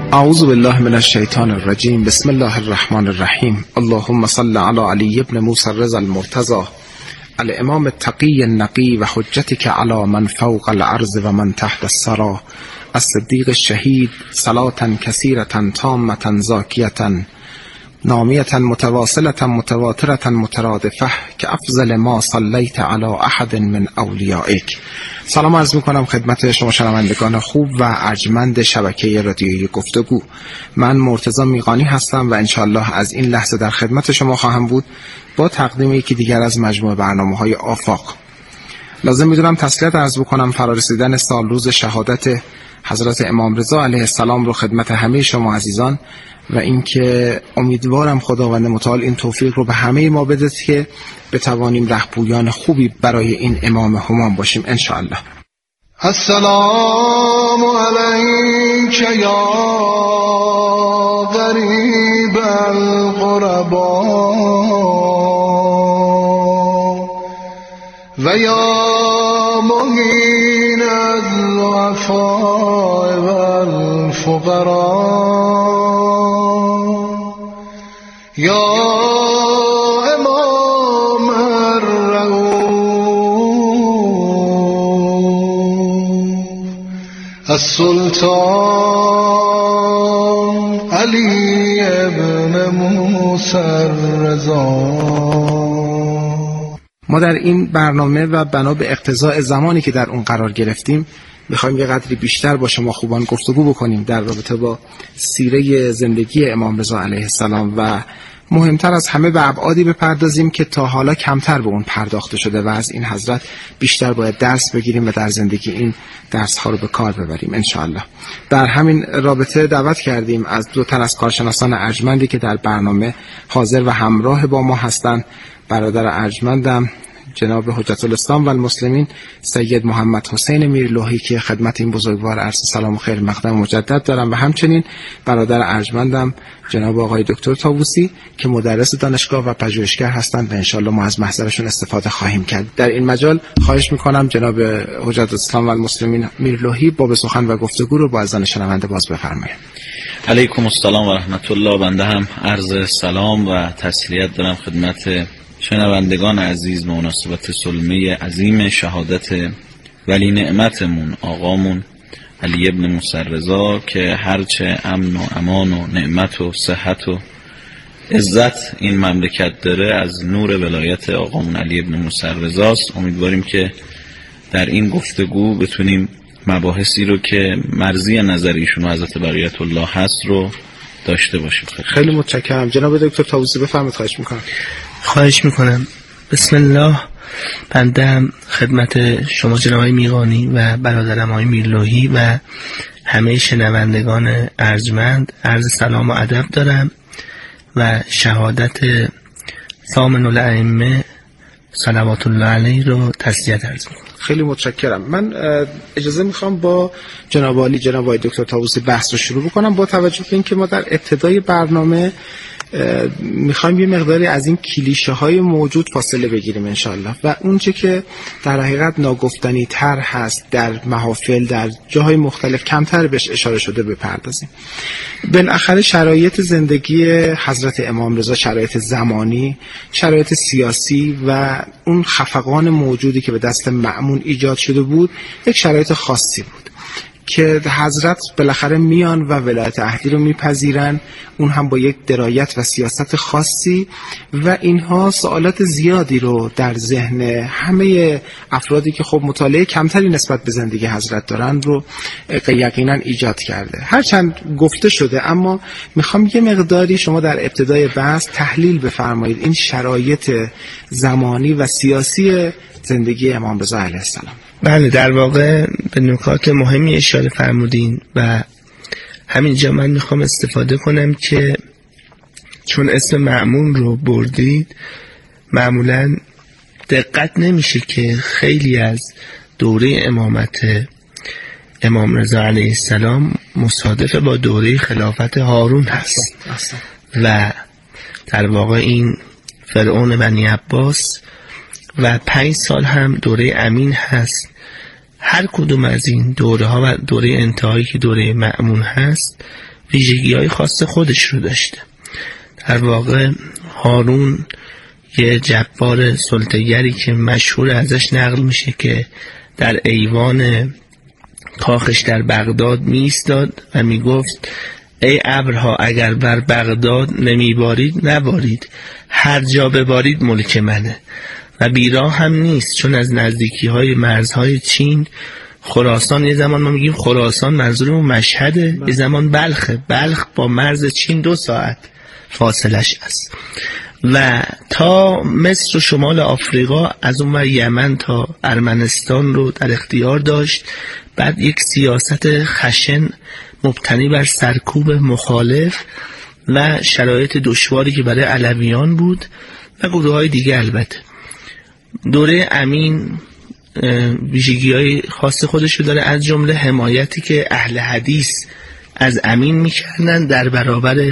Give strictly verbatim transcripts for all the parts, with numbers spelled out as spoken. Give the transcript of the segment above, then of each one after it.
اعوذ بالله من الشیطان الرجیم. بسم الله الرحمن الرحیم. اللهم صل علی علی ابن موسی الرضا المرتضی الامام التقی النقی و حجتک علی من فوق الارض و من تحت الثری الصدیق الشهید صلاة کثیرة تامة زاکیة نامیة متواصلة متواترة مترادفة که افضل ما صلیت علی احد من اولیائک. سلام عرض میکنم خدمت شما شنوندگان خوب و ارجمند شبکه رادیویی گفتگو. من مرتضی میقانی هستم و انشالله از این لحظه در خدمت شما خواهم بود با تقدیم یکی دیگر از مجموعه برنامه‌های آفاق. لازم میدونم تسلیت عرض بکنم فرارسیدن سال روز شهادت حضرت امام رضا علیه السلام رو خدمت همه شما عزیزان و اینکه امیدوارم خداوند متعال این توفیق رو به همه ما بده که بتوانیم رهپویان خوبی برای این امام همام باشیم انشاءالله. السلام علیک یا غریب الغربا و یا مهین الضعفاء و الفقراء یا امام الرؤوف السلطان علی ابن موسی الرضا. ما در این برنامه و بنا به اقتضاء زمانی که در اون قرار گرفتیم میخوایم یه قدری بیشتر با شما خوبان گفتگو بکنیم در رابطه با سیره زندگی امام رضا علیه السلام و مهمتر از همه به ابعادی بپردازیم که تا حالا کمتر به اون پرداخته شده و از این حضرت بیشتر باید درس بگیریم و در زندگی این درس ها رو به کار ببریم انشاءالله. در همین رابطه دعوت کردیم از دو تن از کارشناسان ارجمندی که در برنامه حاضر و همراه با ما هستند. برادر ارجمندم جناب حجت الاسلام و المسلمین سید محمد حسین میرلوحی که خدمت این بزرگوار عرض سلام و خیر مقدم مجدد دارم و همچنین برادر ارجمندم جناب آقای دکتر طاووسی که مدرس دانشگاه و پژوهشگر هستند و انشالله ما از محضرشون استفاده خواهیم کرد. در این مجال خواهش میکنم جناب حجت الاسلام و المسلمین میرلوحی باب سخن و گفتگو رو با اذان شنونده باز بفرمایید. علیکم السلام و رحمت الله. بنده هم عرض سلام و تسلیت دارم خدمت شنوندگان عزیز به مناسبت سلمه عظیم شهادت ولی نعمتمون آقامون علی ابن موسی الرضا که هرچه امن و امان و نعمت و صحت و عزت این مملکت داره از نور ولایت آقامون علی ابن موسی الرضا است. امیدواریم که در این گفتگو بتونیم مباحثی رو که مرزی نظر ایشون و حضرت بقیت الله هست رو داشته باشیم. خیلی متشکرم. جناب دکتر طاووسی بفرمایید. خواهش میکنم. خواهش میکنم. بسم الله. بنده هم خدمت شما جناب میقانی و برادرم آقای میرلوحی و همه شنوندگان ارجمند عرض سلام و ادب دارم و شهادت ثامن الائمه صلوات الله علیه رو تسلیت عرض میکنم. خیلی متشکرم. من اجازه میخوام با جناب عالی جناب آقای دکتر طاووسی بحث رو شروع بکنم با توجه به اینکه ما در ابتدای برنامه میخوایم یه مقداری از این کلیشه های موجود فاصله بگیریم انشالله و اونچه که در حقیقت ناگفتنی تر هست در محافل در جاهای مختلف کمتر بهش اشاره شده بپردازیم. بالاخره شرایط زندگی حضرت امام رضا شرایط زمانی، شرایط سیاسی و اون خفقان موجودی که به دست مأمون ایجاد شده بود یک شرایط خاصی بود که حضرت بالاخره میان و ولایت عهدی رو میپذیرن، اون هم با یک درایت و سیاست خاصی و اینها سوالات زیادی رو در ذهن همه افرادی که خب مطالعه کمتری نسبت به زندگی حضرت دارن رو یقینا ایجاد کرده. هرچند گفته شده اما میخوام یه مقداری شما در ابتدای بحث تحلیل بفرمایید این شرایط زمانی و سیاسی زندگی امام رضا علیه السلام. بله، در واقع به نکات مهمی اشاره فرمودین و همینجا من میخوام استفاده کنم که چون اسم مأمون رو بردید معمولا دقت نمیشه که خیلی از دوره امامت امام رضا علیه السلام مصادف با دوره خلافت هارون هست و در واقع این فرعون بنی عباس و پنج سال هم دوره امین هست. هر کدوم از این دوره ها و دوره انتهایی که دوره مأمون هست ویژگی‌های خاص خودش رو داشته. در واقع هارون یه جبار سلطه‌گری که مشهور ازش نقل میشه که در ایوان کاخش در بغداد می ایستاد و می گفت ای ابرها اگر بر بغداد نمی بارید نبارید، هر جا ببارید ملک منه. و بیراه هم نیست، چون از نزدیکی های مرزهای چین، خراسان، یه زمان ما میگیم خراسان منظورمون مشهده، یه زمان بلخه، بلخ با مرز چین دو ساعت فاصلش است. و تا مصر و شمال آفریقا، از اون ور یمن تا ارمنستان رو در اختیار داشت. بعد یک سیاست خشن مبتنی بر سرکوب مخالف و شرایط دشواری که برای علویان بود و گروه های دیگه. البته دوره امین ویژگی‌های خاص خودش رو داره، از جمله حمایتی که اهل حدیث از امین میکردن در برابر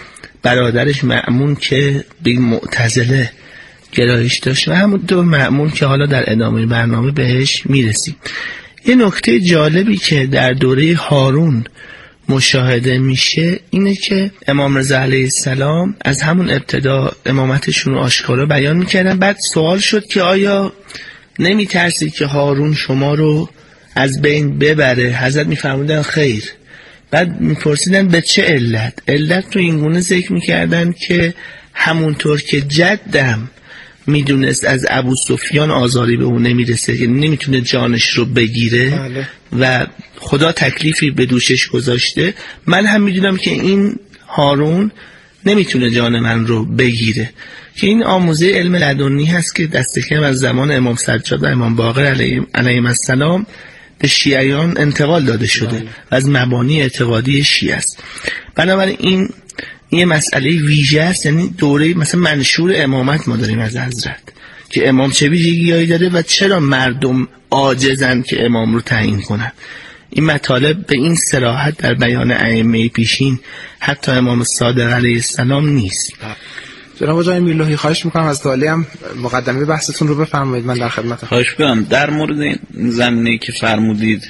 برادرش مأمون که به معتزله گرایش داشت و همونطور مأمون که حالا در ادامه برنامه بهش میرسیم. یه نکته جالبی که در دوره هارون مشاهده میشه اینه که امام رضا علیه السلام از همون ابتدا امامتشون رو آشکارا بیان میکردن. بعد سوال شد که آیا نمیترسید که هارون شما رو از بین ببره؟ حضرت میفرمودن خیر. بعد میپرسیدن به چه علت؟ علت رو اینگونه ذکر میکردن که همونطور که جدم میدونست از ابو سفیان آزاری به اون نمیرسه که نمیتونه جانش رو بگیره بله. و خدا تکلیفی به دوشش گذاشته، من هم میدونم که این هارون نمیتونه جان من رو بگیره. که این آموزه علم لدنی هست که دست کم از زمان امام سجاد و امام باقر علیهم السلام به شیعیان انتقال داده شده بله. و از مبانی اعتقادی شیعه است. بنابراین این یه مسئله ویژه است، یعنی دوره مثلا منشور امامت ما داریم از حضرت که امام چه ویژگی‌هایی داره و چرا مردم عاجزن که امام رو تعیین کنن. این مطالب به این صراحت در بیان ائمه پیشین حتی امام صادق علیه السلام نیست. جناب آقای میرلوحی خواهش میکنم از دالی هم مقدمه بحثتون رو بفرمایید، من در خدمتم. خواهش میکنم. در مورد این زمینه‌ای که فرمودید،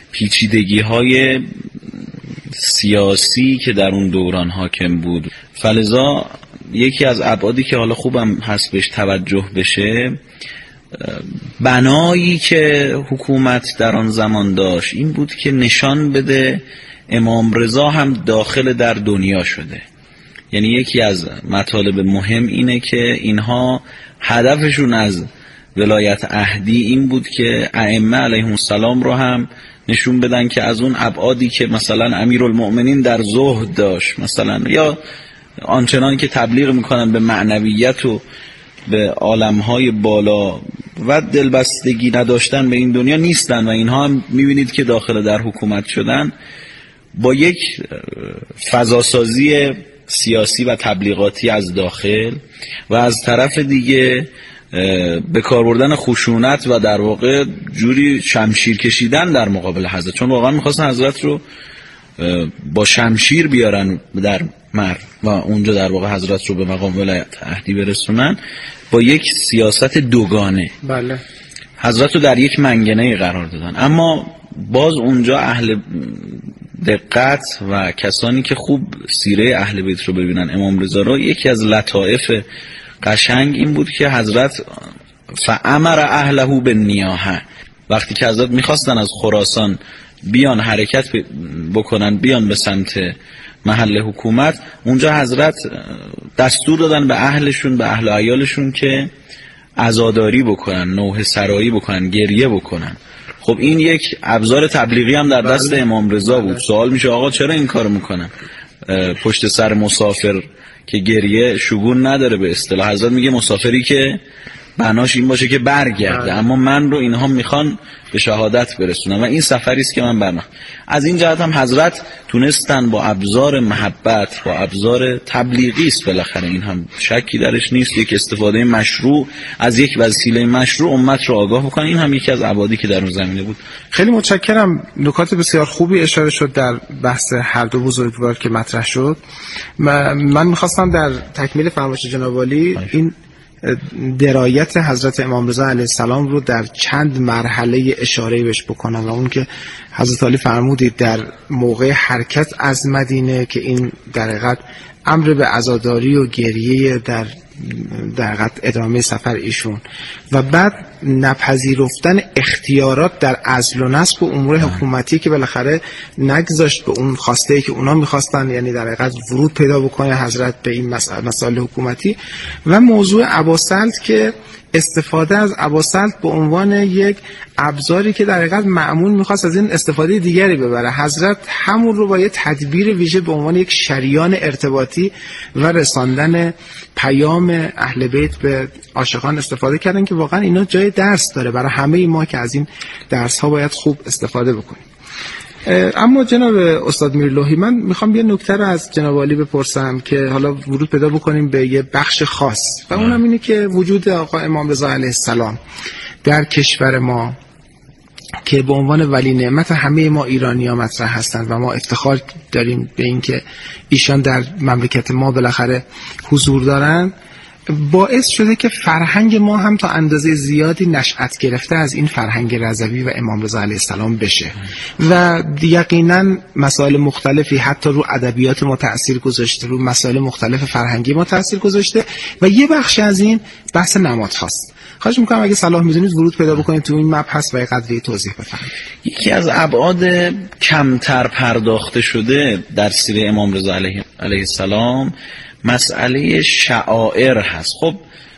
پیچیدگی‌های سیاسی که در اون دوران حاکم بود، فلذا یکی از ابعادی که حالا خوبم هست بهش توجه بشه، بنایی که حکومت در آن زمان داشت این بود که نشان بده امام رضا هم داخل در دنیا شده. یعنی یکی از مطالب مهم اینه که اینها هدفشون از ولایت عهدی این بود که ائمه علیهم السلام رو هم نشون بدن که از اون ابعادی که مثلا امیرالمؤمنین در زهد داشت مثلا، یا آنچنان که تبلیغ میکنن به معنویت و به عالمهای بالا و دلبستگی نداشتن به این دنیا نیستن، و اینها هم میبینید که داخل در حکومت شدن با یک فضاسازی سیاسی و تبلیغاتی از داخل و از طرف دیگه به کار بردن خشونت و در واقع جوری شمشیر کشیدن در مقابل حضرت، چون واقعا میخواستن حضرت رو با شمشیر بیارن در مرو و اونجا در واقع حضرت رو به مقام ولایت عهدی برسونن با یک سیاست دوگانه. بله. حضرت رو در یک منگنه قرار دادن، اما باز اونجا اهل دقت و کسانی که خوب سیره اهل بیت رو ببینن امام رضا رو، یکی از لطائف قشنگ این بود که حضرت فامر اهله بالنیاحه، وقتی که حضرت میخواستن از خراسان بیان حرکت بکنن بیان به سمت محل حکومت، اونجا حضرت دستور دادن به اهلشون به اهل عیالشون که عزاداری بکنن، نوحه سرایی بکنن، گریه بکنن. خب این یک ابزار تبلیغی هم در دست امام رضا بود. سوال میشه آقا چرا این کارو میکنن؟ پشت سر مسافر که گریه شگون نداره به اصطلاح. حضرت میگه مسافری که بناش این باشه که برگرده، اما من رو اینها میخوان به شهادت برسونن و این سفری است که من برنامه. از این جهت هم حضرت تونستن با ابزار محبت، با ابزار تبلیغی است، بالاخره این هم شکی درش نیست، یک استفاده مشروع از یک وسیله مشروع امت رو آگاه بکنن. این هم یکی از ابعادی که در اون زمینه بود. خیلی متشکرم. نکات بسیار خوبی اشاره شد در بحث هر دو بزرگوار که مطرح شد. من میخواستم در تکمیل فرمایش جناب عالی این درایت حضرت امام رضا علیه السلام رو در چند مرحله اشاره بهش بکنم و اون که حضرت علی فرمودید در موقع حرکت از مدینه که این در حقیقت امر به عزاداری و گریه در در حقیقت ادامه سفر ایشون و بعد نپذیرفتن اختیارات در عزل و نصب و امور حکومتی که بالاخره نگذاشت به اون خواسته که اونا میخواستن، یعنی در حقیقت ورود پیدا بکنه حضرت به این مسائل حکومتی و موضوع اباسلط که استفاده از اباسلط به عنوان یک ابزاری که در حقیقت مأمون میخواست از این استفاده دیگری ببره. حضرت همون رو با یه تدبیر ویژه به عنوان یک شریان ارتباطی و رساندن پیام اهل بیت به عاشقان استفاده کردن که واقعا اینا جای درس داره برای همه ما که از این درس ها باید خوب استفاده بکنیم. اما جناب استاد میرلوحی، من میخوام یه نکته رو از جناب عالی بپرسم که حالا ورود پیدا بکنیم به یه بخش خاص و اونم اینه که وجود آقا امام رضا علیه السلام در کشور ما که به عنوان ولی نعمت همه ما ایرانی ها مطرح هستند و ما افتخار داریم به این که ایشان در مملکت ما بالاخره حضور دارند، باعث شده که فرهنگ ما هم تا اندازه زیادی نشأت گرفته از این فرهنگ رضوی و امام رضا علیه السلام بشه و یقینا مسائل مختلفی حتی رو ادبیات ما تأثیر گذاشته، رو مسائل مختلف فرهنگی ما تأثیر گذاشته و یه بخش از این بحث نماد هاست. خواهش میکنم اگه صلاح میدونید ورود پیدا بکنید تو این مبحث و قدری توضیح بفرمایید. یکی از ابعاد کمتر پرداخته شده در سیره امام رضا علیه علیه السلام مسئله شعائر هست. خب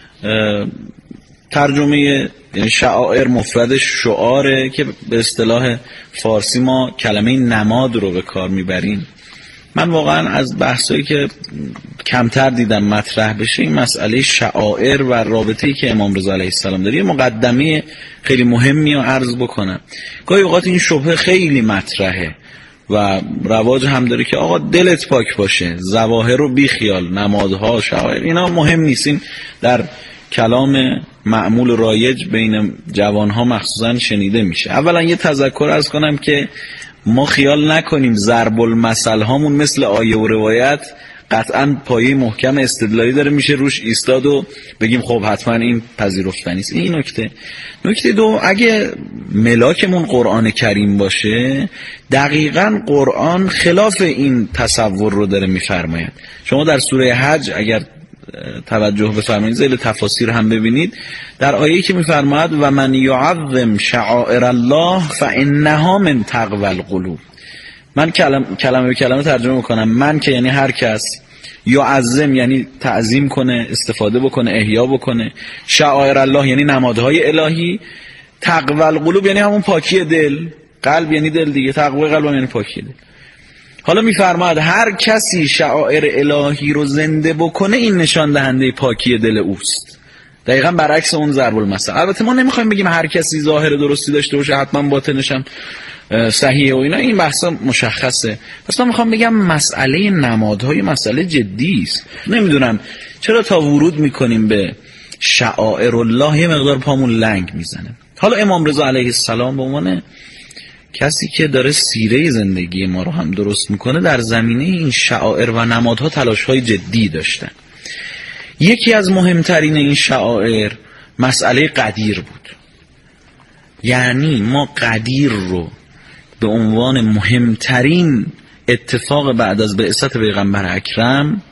ترجمه یعنی شعائر مفردش شعاره که به اصطلاح فارسی ما کلمه نماد رو به کار میبریم. من واقعا از بحثایی که کمتر دیدم مطرح بشه این مسئله شعائر و رابطه‌ای که امام رضا علیه السلام داره. یه مقدمه خیلی مهمی رو عرض بکنم. گاهی اوقات این شبهه خیلی مطرحه و رواج هم داره که آقا دلت پاک باشه، ظواهر رو بی خیال، نمادها، شعائر اینا مهم نیستین. در کلام معمول رایج بین جوانها مخصوصا شنیده میشه. اولا یه تذکر عرض کنم که ما خیال نکنیم ضرب المثل هامون مثل آیه و روایت قطعا پایه محکم استدلالی داره میشه روش ایستاد و بگیم خب حتما این پذیرفتنی است. این نکته. نکته دو، اگه ملاکمون قرآن کریم باشه دقیقاً قرآن خلاف این تصور رو داره میفرماید. شما در سوره حج اگر توجه بفرمایید ذیل تفاسیر هم ببینید در آیه‌ای که میفرماید و من یعظم شعائر الله فانها من تقوی القلوب. من کلم، کلمه به کلمه ترجمه میکنم. من که یعنی هر کس، یعظم یعنی تعظیم کنه، استفاده بکنه، احیا بکنه، شعائر الله یعنی نمادهای الهی، تقوی القلوب یعنی همون پاکی دل، قلب یعنی دل دیگه، تقوی قلب یعنی پاکی دل. حالا میفرماید هر کسی شعائر الهی رو زنده بکنه این نشان دهنده پاکی دل اوست. دقیقاً برعکس اون ضرب المثل. البته ما نمیخوایم بگیم هر کسی ظاهر درستی داشته باشه حتما باطنش هم صحیحه و اینا، این بحثا مشخصه. پس من میخوام بگم مسئله نمادهای مسئله جدی است. نمیدونم چرا تا ورود میکنیم به شعائر الله یه مقدار پامون لنگ میزنه. حالا امام رضا علیه السلام به عنوان کسی که داره سیره زندگی ما رو هم درست میکنه در زمینه این شعائر و نمادها تلاش‌های جدی داشتن. یکی از مهمترین این شعائر مسئله قدیر بود. یعنی ما قدیر رو به عنوان مهمترین اتفاق بعد از بعثت پیغمبر اکرم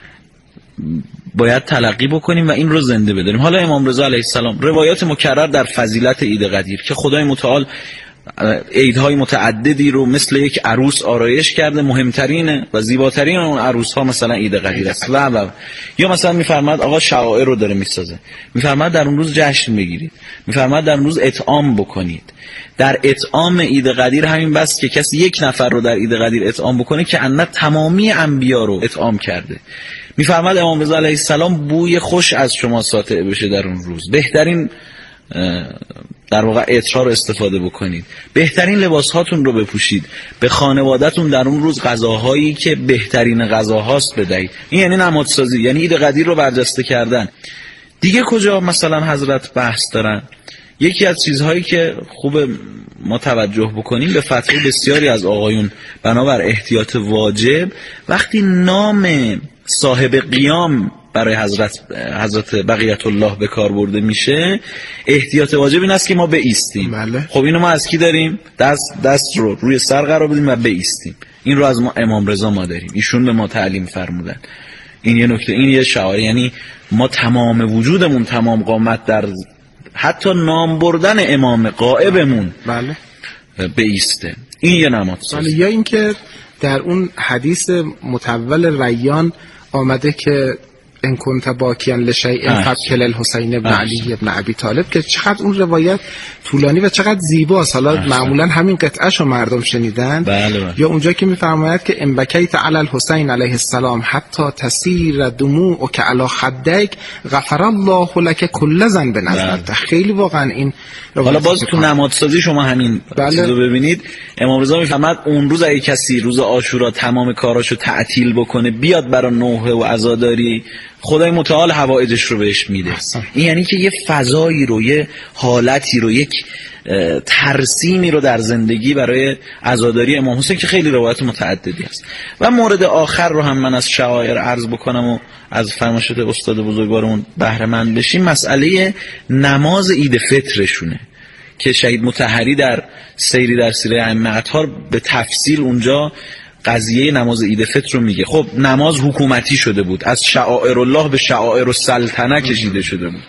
باید تلقی بکنیم و این رو زنده بداریم. حالا امام رضا علیه السلام روایات مکرر در فضیلت عید قدیر که خدای متعال عیدهای متعددی رو مثل یک عروس آرایش کرده، مهمترین و زیباترین اون عروس ها مثلا عید قدیر است و و یا مثلا میفرماد آقا شعائر رو داره میسازه، میفرماد در اون روز جشن بگیرید، میفرماد در اون روز اطعام بکنید. در اطعام عید قدیر همین بس که کسی یک نفر رو در عید قدیر اطعام بکنه که ان تمامی انبیا رو اطعام کرده. میفرماد امام رضا علیه السلام بوی خوش از شما ساطع بشه در اون روز، بهترین در واقع عطر رو استفاده بکنید، بهترین لباس هاتون رو بپوشید، به خانواده‌تون در اون روز غذاهایی که بهترین غذاهاست بدهید. این یعنی نمادسازی، یعنی عید قدیر رو برجسته کردن. دیگه کجا مثلا حضرت بحث دارن؟ یکی از چیزهایی که خوب ما توجه بکنیم به فتوی بسیاری از آقایون بنابر احتیاط واجب، وقتی نام صاحب قیام برای حضرت حضرت بقیت الله به کار برده میشه، احتیاط واجب این است که ما بایستیم. بله. خب اینو ما از کی داریم؟ دست دست رو روی سر قرار بدیم و بایستیم. این رو از ما امام رضا ما داریم، ایشون به ما تعلیم فرمودن. این یه نکته، این یه شعار، یعنی ما تمام وجودمون، تمام قامت در حتی نام بردن امام غائبمون بله بایسته. این یه نماد سازی. بله. یا اینکه در اون حدیث متول ریان آمده که ان کنت باکیان لشیء فبکل الحسین ابن علی ابن ابی طالب، که چقدر اون روایت طولانی و چقدر زیباست. حالا معمولا همین قطعه‌شو مردم شنیدن. بله بله. یا اونجا که میفرماید که ان بکیت علی الحسین علیه السلام حتی تسیر دموعک علی خدک غفر الله لك کل ذنب نزلت. خیلی واقعا این حالا باز تو نمادسازی شما همین بله. چیزو ببینید، امام رضا میفهمد اون روز اگه کسی روز عاشورا تمام کاراشو تعطیل بکنه بیاد برای نوحه و عزاداری، خدای متعال حوائجش رو بهش میده. این یعنی که یه فضایی رو، یه حالتی رو، یک ترسیمی رو در زندگی برای عزاداری امام حسین که خیلی روایت متعددی هست. و مورد آخر رو هم من از شعائر عرض بکنم و از فرمایشات استاد بزرگوارمون بهره مند بشیم، مسئله نماز عید فطرشونه که شهید مطهری در سیری در سیره ائمه اطهار به تفصیل اونجا قضیه نماز عید فطر رو میگه. خب نماز حکومتی شده بود، از شعائر الله به شعائر السلطنه کشیده شده بود.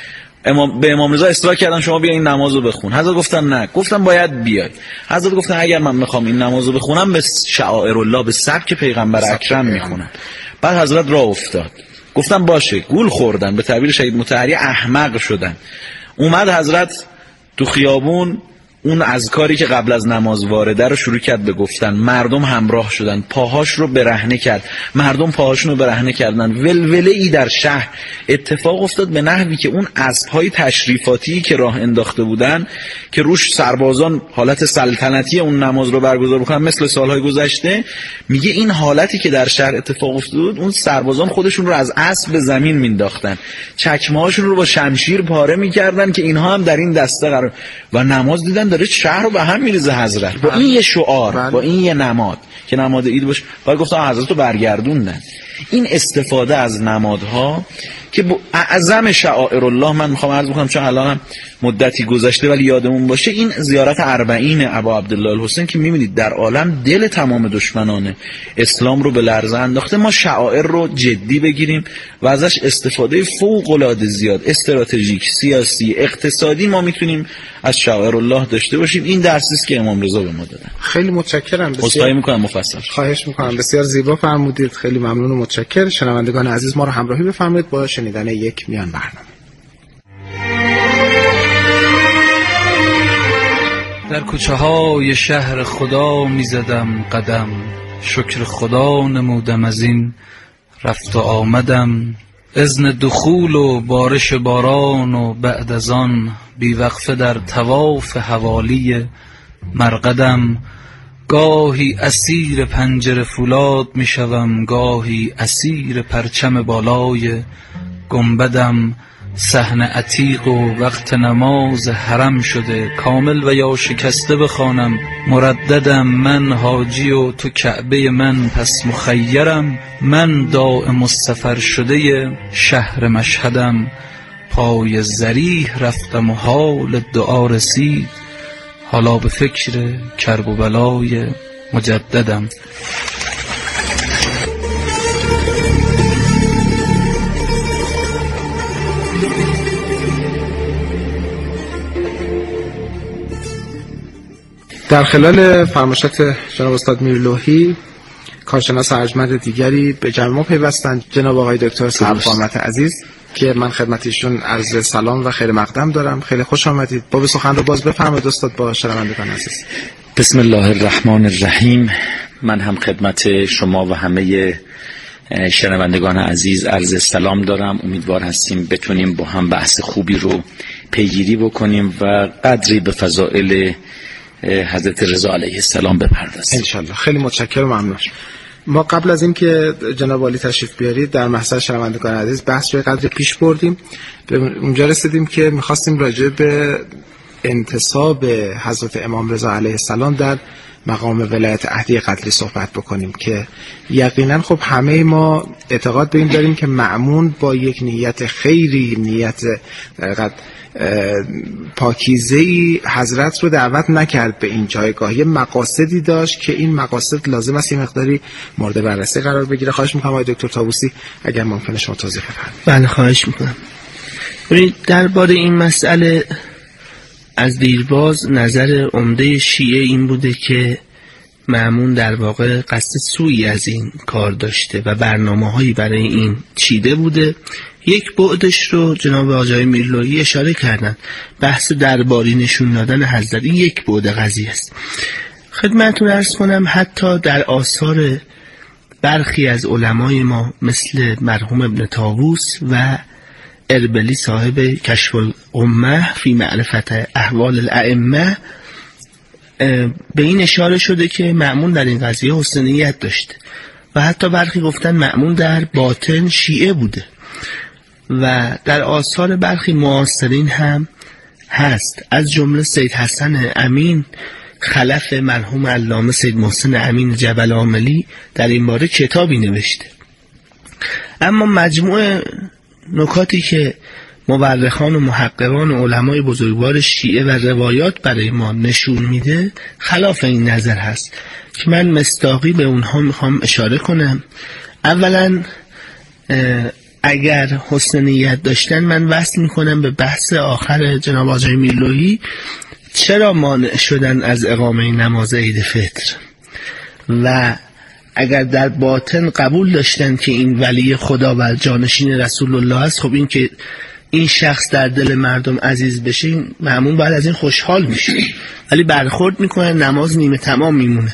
امام به امام رضا اصرار کردن شما بیا این نمازو بخون. حضرت گفتن نه، گفتن باید بیای. حضرت گفتن اگر من میخوام این نمازو بخونم به شعائر الله، به سبک پیغمبر اکرم میخونم. بعد حضرت راه افتاد، گفتن باشه، گول خوردن، به تعبیر شهید مطهری احمق شدن. اومد حضرت تو خیابون اون اذکاری که قبل از نماز وارده رو شروع کرد به گفتن. مردم همراه شدن، پاهاش رو برهنه کرد، مردم پاهاشون رو برهنه کردن. ولوله ای در شهر اتفاق افتاد به نحوی که اون اسب‌های تشریفاتی که راه انداخته بودن که روش سربازان حالت سلطنتی اون نماز رو برگزار بکنن مثل سالهای گذشته، میگه این حالتی که در شهر اتفاق افتاد، اون سربازان خودشون رو از اسب به زمین مینداختن، چکمه‌هاشون رو با شمشیر پاره میکردن که اینها هم در این دسته قرار. و نماز دیدن داره شهر رو به هم میریزه حضرت با این یه شعار، با این یه نماد که نماد عید باشه. بعد گفتم حضرت رو برگردوندن. این استفاده از نمادها که اعظم شعائر الله، من میخوام عرض بکنم چون الان مدتی گذشته ولی یادمون باشه، این زیارت اربعین ابا عبدالله الحسین که میبینید در عالم دل تمام دشمنان اسلام رو به لرزه انداخته. ما شعائر رو جدی بگیریم و ازش استفاده فوق العاده زیاد استراتژیک، سیاسی، اقتصادی ما میتونیم از شعائر الله داشته باشیم. این درسی است که امام رضا به ما دادن. خیلی متشکرم. بسیار میکنم مفصل. خواهش میکنم. بسیار زیبا فرمودید. خیلی ممنون و متشکرم. شنوندگان عزیز ما رو همراهی بفرمایید با شنیدن یک میان برنامه. در کوچه های شهر خدا می زدم قدم، شکر خدا نمودم از این رفت و آمدم. اذن دخول و بارش باران و بعد از آن بیوقفه در طواف حوالی مرقدم. گاهی اسیر پنجره فولاد می شوم، گاهی اسیر پرچم بالای گنبدم. صحن عتیق و وقت نماز حرم شده، کامل و یا شکسته بخوانم مرددم. من حاجی و تو کعبه من، پس مخیرم. من دائم السفر شده شهر مشهدم. پای ذریح رفتم و حال دعا رسید، حالا به فکر کرب و بلای مجددم. در خلال فرمایشات جناب استاد میرلوحی، کارشناس ارجمند دیگری به جمع ما پیوستند، جناب آقای دکتر سرقامت عزیز که من خدمتشون عرض سلام و خیر مقدم دارم. خیلی خوش آمدید. باب سخن رو باز بفرمایید استاد با شنوندگان عزیز. بسم الله الرحمن الرحیم. من هم خدمت شما و همه شنوندگان عزیز عرض سلام دارم. امیدوار هستیم بتونیم با هم بحث خوبی رو پیگیری بکنیم و قدری به فضائل حضرت رضا علیه السلام بپردازیم انشالله. خیلی متشکرم و ممنون. ما قبل از این که جناب عالی تشریف بیارید در محضر شنوندگان عزیز بحث رو قدری پیش بردیم، به اونجا رسیدیم که می‌خواستیم راجع به انتصاب حضرت امام رضا علیه السلام در مقام ولایت عهدی قتلی صحبت بکنیم که یقینا خب همه ما اعتقاد به این داریم که مأمون با یک نیت خیری، نیت در پاکیزه‌ای حضرت رو دعوت نکرد به این جایگاه، یه مقاصدی داشت که این مقاصد لازم است یه مقداری مورد بررسی قرار بگیره. خواهش می‌کنم آقای دکتر طاووسی اگر ممکنه شما توضیح بفرمایید. بله خواهش می‌کنم. ببینید درباره این مسئله از دیرباز نظر عمده شیعه این بوده که مأمون در واقع قصد سوئی از این کار داشته و برنامه‌هایی برای این چیده بوده. یک بعدش رو جناب آقای میرلویی اشاره کردن، بحث درباری نشون دادن حضرت، این یک بعد قضیه است. خدمتتون عرض کنم حتی در آثار برخی از علمای ما مثل مرحوم ابن طاووس و اربلی صاحب کشف الامه فی معرفت احوال الائمه به این اشاره شده که مأمون در این قضیه حسن نیت داشته و حتی برخی گفتن مأمون در باطن شیعه بوده و در آثار برخی معاصرین هم هست، از جمله سید حسن امین خلف مرحوم علامه سید محسن امین جبل عاملی در این باره کتابی نوشته. اما مجموع نکاتی که مورخان و محققان و علمای بزرگوار شیعه و روایات برای ما نشون میده خلاف این نظر هست که من مصداقی به اونها میخوام اشاره کنم. اولا اگر حسن نیت داشتن من وصل میکنم به بحث آخر جناب آقای میرلویی، چرا مانع شدن از اقامه نماز عید فطر و اگر در باطن قبول داشتن که این ولی خدا و جانشین رسول الله است، خب این که این شخص در دل مردم عزیز بشه این مأمون بعد از این خوشحال میشه، ولی برخورد میکنه نماز نیمه تمام میمونه.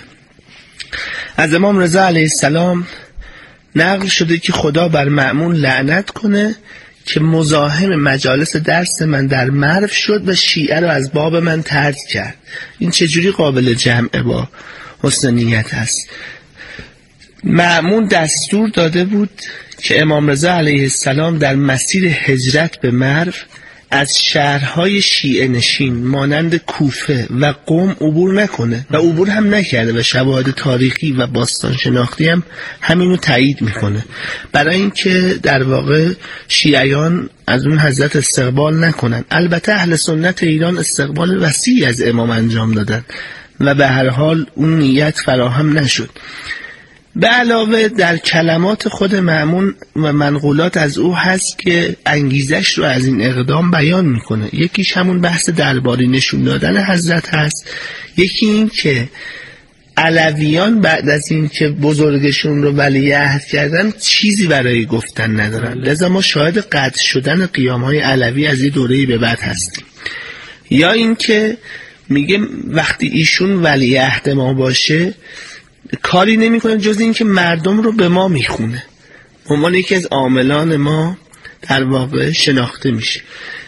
از امام رضا علیه السلام نقل شده که خدا بر مأمون لعنت کنه که مزاحم مجالس درس من در مرو شد و شیعه رو از باب من طرد کرد. این چجوری قابل جمع با حسن نیت است؟ مأمون دستور داده بود که امام رضا علیه السلام در مسیر هجرت به مرو از شهرهای شیعه نشین مانند کوفه و قم عبور نکنه و عبور هم نکرده و شواهد تاریخی و باستان شناختی هم همینو تایید میکنه، برای اینکه در واقع شیعیان از اون حضرت استقبال نکنن. البته اهل سنت ایران استقبال وسیعی از امام انجام دادن و به هر حال اون نیت فراهم نشد. به علاوه در کلمات خود مأمون و منقولات از او هست که انگیزش رو از این اقدام بیان میکنه. یکیش همون بحث درباری نشون دادن حضرت هست، یکی این که علویان بعد از این که بزرگشون رو ولیعهد کردن چیزی برای گفتن ندارن، لذا ما شاهد قطع شدن قیام‌های علوی از این دوره‌ای به بعد هستیم. یا این که میگه وقتی ایشون ولیعهد ما باشه کاری نمی کنه جز این که مردم رو به ما میخونه، عنوان یکی از عاملان ما در واقع شناخته میشه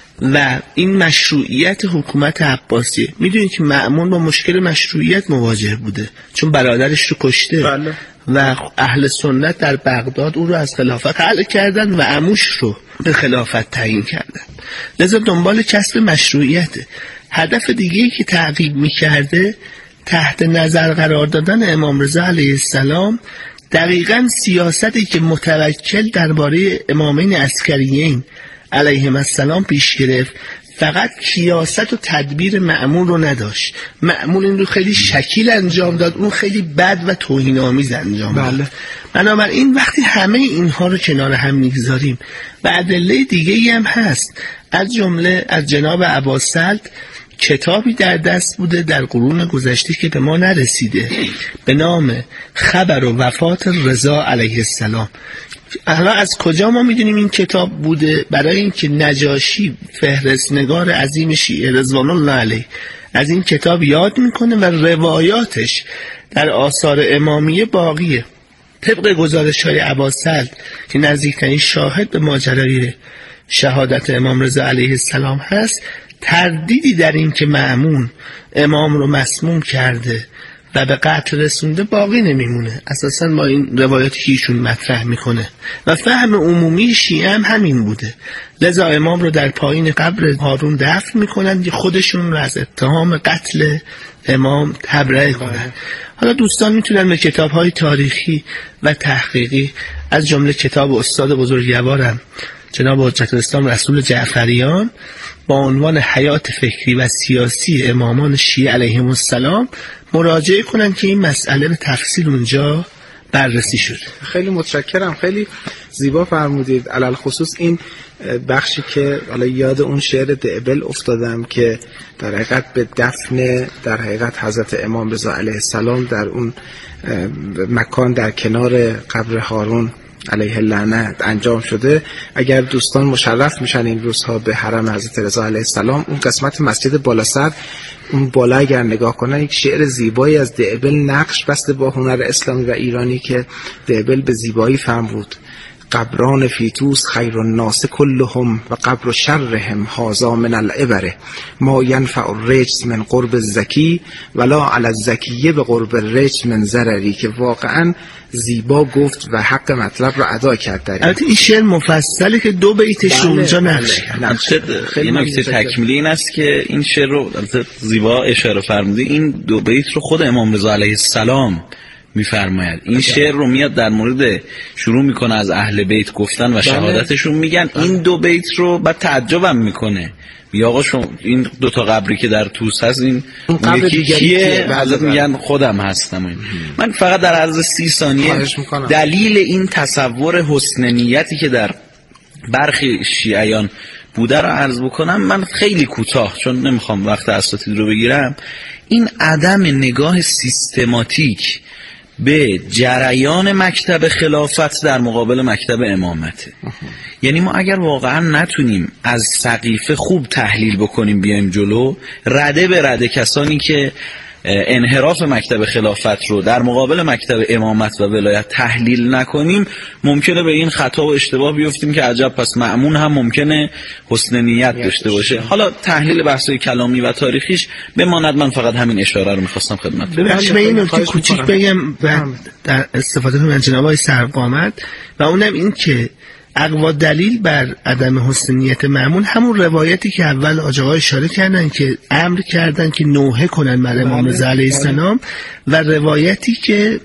و این مشروعیت حکومت عباسیه. میدونید که مأمون با مشکل مشروعیت مواجه بوده چون برادرش رو کشته. بله. و اهل سنت در بغداد او رو از خلافت حل کردن و عموش رو به خلافت تعیین کردن، لذا دنبال کسب مشروعیته. هدف دیگه‌ای که تعقیب میکرده تحت نظر قرار دادن امام رضا علیه السلام دقیقاً سیاستی که متوکل درباره امامین عسکریین علیهم السلام پیش گرفت، فقط کیاست و تدبیر مأمون رو نداشت. مأمون این رو خیلی شکیل انجام داد، اون خیلی بد و توهین‌آمیز انجام داد. بله. بنابراین وقتی همه اینها رو کنار هم میگذاریم و ادله دیگه‌ای هم هست، از جمله از جناب عباس‌سلط کتابی در دست بوده در قرون گذشته که به ما نرسیده به نام خبر و وفات رضا علیه السلام. حالا از کجا ما میدونیم این کتاب بوده؟ برای اینکه نجاشی فهرستنگار عظیم شیعه رضوان الله علیه از این کتاب یاد میکنه و روایاتش در آثار امامیه باقیه. طبق گزارش های عباس‌سلط که نزدیکترین شاهد به ماجرای شهادت امام رضا علیه السلام هست، تردیدی در این که مأمون امام رو مسموم کرده و به قتل رسونده باقی نمیمونه. اساسا با این روایاتی که ایشون مطرح میکنه و فهم عمومی شیعه هم همین بوده، لذا امام رو در پایین قبر هارون دفن میکنن که خودشون رو از اتهام قتل امام تبرئه کنن. حالا دوستان میتونن به کتاب‌های تاریخی و تحقیقی از جمله کتاب استاد بزرگوارم جناب حجت الاسلام رسول جعفریان با عنوان حیات فکری و سیاسی امامان شیعه علیهم السلام مراجعه کنن که این مسئله به تفصیل اونجا بررسی شده. خیلی متشکرم، خیلی زیبا فرمودید. علل خصوص این بخشی که حالا یاد اون شعر دعبل افتادم که در حقیقت به دفن در حقیقت حضرت امام رضا علیه السلام در اون مکان در کنار قبر هارون علیه اللعنت انجام شده. اگر دوستان مشرف میشن این روزها به حرم حضرت رضا علیه السلام، اون قسمت مسجد بالا سر اون بالا اگر نگاه کنن یک شعر زیبایی از دعبل نقش بسته با هنر اسلامی و ایرانی که دعبل به زیبایی فرمود: قبران فیتوس خیر الناس کلهم و قبر شرهم هذا من العبره ما ینفع الرجز من قرب الزکی ولا علی الزکیه به قرب الرجز من ضرری. که واقعا زیبا گفت و حق مطلب رو ادا کرد. در البته این شعر مفصله که دو بیتش رو اونجا نقش کرد. خیلی نکته تکمیلی این است که این شعر رو زیبا اشاره فرمودی، این دو بیت رو خود امام رضا علیه السلام میفرماید. این شعر رو میاد در مورد شروع میکنه از اهل بیت گفتن و شهادتشون میگن. این دو بیت رو بعد تعجبم میکنه، میگه آقا شما این دو تا قبری که در توس هست این یکی کیه؟ حضرت میگن خودم هستم. این. من فقط در عرض سی ثانیه دلیل این تصور حسن نیتی که در برخی شیعیان بوده رو عرض بکنم. من خیلی کوتاه چون نمیخوام وقت اساتید رو بگیرم. این عدم نگاه سیستماتیک به جریان مکتب خلافت در مقابل مکتب امامته. یعنی ما اگر واقعا نتونیم از سقیفه خوب تحلیل بکنیم بیایم جلو، رده به رده کسانی که انحراف مکتب خلافت رو در مقابل مکتب امامت و ولایت تحلیل نکنیم، ممکنه به این خطا و اشتباه بیفتیم که عجب پس مأمون هم ممکنه حسن نیت داشته باشه. حالا تحلیل بحث‌های کلامی و تاریخیش بماند، من فقط همین اشاره رو می‌خواستم خدمت ببخشید من این نکته کوچیک بگم و در استفاده من جناب آقای سرقامت، و اونم این که اقوا دلیل بر عدم حسن نیت مأمون همون روایتی که اول آقا اشاره کردن که امر کردن که نوحه کنن بر امام رضا علیه السلام، و روایتی که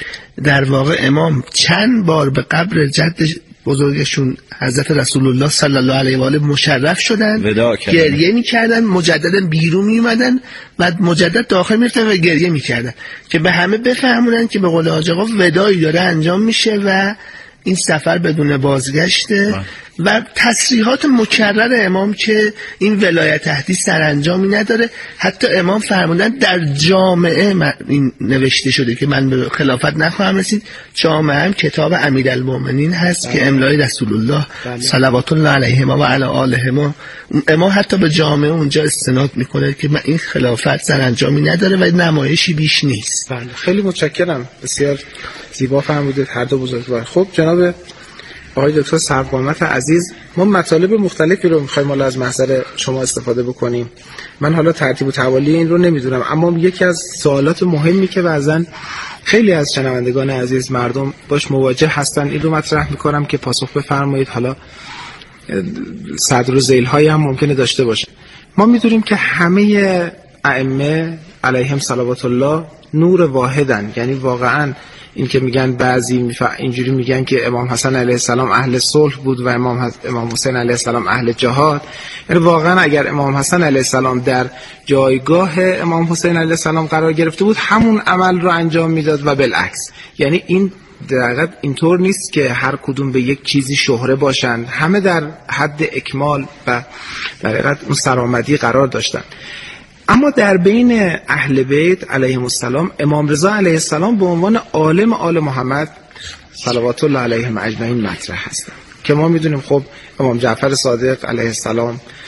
در واقع امام چند بار به قبر جد بزرگشون حضرت رسول الله صلی الله علیه و آله مشرف شدن، گریه میکردن، مجددا بیرون میومدن و مجدد داخل میرفتن و گریه میکردن که به همه بفهمونن که به قول آقا وداعی داره انجام میشه و این سفر بدون بازگشته. و تصریحات مکرر امام که این ولایت عهدی سرانجامی نداره. حتی امام فرمودن در جامعه این نوشته شده که من به خلافت نخواهم رسید، جامعه هم کتاب امیرالمومنین هست که املای رسول الله صلوات الله علیهما و علی آلهما. امام حتی به جامعه اونجا استناد میکنه که من این خلافت سرانجامی نداره و نمایشی بیش نیست. بله خیلی متشکرم، بسیار زیبا فرمودید هر دو بزرگوار. خب جناب آقای دکتر سرقامت عزیز، ما مطالب مختلفی رو می‌خوایم حالا از محضر شما استفاده بکنیم. من حالا ترتیب و توالی این رو نمیدونم، اما یکی از سوالات مهمی که بعضن خیلی از شنوندگان عزیز مردم باش مواجه هستن این رو مطرح می‌کنم که پاسخ بفرمایید. حالا صدر و ذیل‌هایی هم ممکنه داشته باشه. ما می‌دونیم که همه ائمه علیهم صلوات الله نور واحدن، یعنی واقعاً این که میگن بعضی میفع... اینجوری میگن که امام حسن علیه السلام اهل صلح بود و امام حس... امام حسین علیه السلام اهل جهاد، یعنی واقعا اگر امام حسن علیه السلام در جایگاه امام حسین علیه السلام قرار گرفته بود همون عمل رو انجام میداد و بالعکس. یعنی این در حقیقت اینطور نیست که هر کدوم به یک چیزی شهره باشند، همه در حد اکمال و در حقیقت اون سرآمدی قرار داشتن. اما در بین اهل بیت علیهم السلام امام رضا علیه السلام به عنوان عالم آل محمد صلوات الله علیهم اجمعین مطرح هستند که ما میدونیم خب امام جعفر صادق علیه السلام